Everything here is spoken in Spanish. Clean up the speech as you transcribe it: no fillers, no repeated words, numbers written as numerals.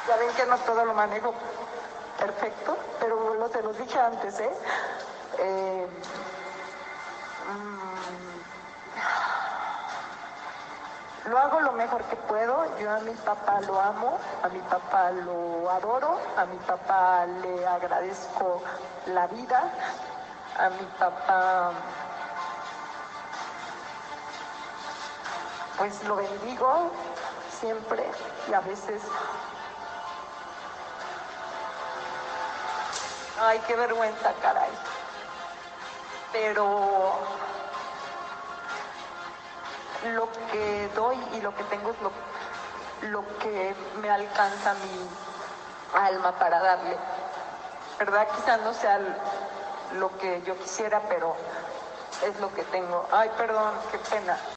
Ya ven que no todo lo manejo perfecto, pero se los dije antes, Eh, lo hago lo mejor que puedo. Yo a mi papá lo amo, a mi papá lo adoro, a mi papá le agradezco la vida, a mi papá pues lo bendigo siempre y a veces... Ay, qué vergüenza, caray. Pero lo que doy y lo que tengo es lo que me alcanza mi alma para darle. ¿Verdad? Quizá no sea lo que yo quisiera, pero es lo que tengo. Ay, perdón, qué pena.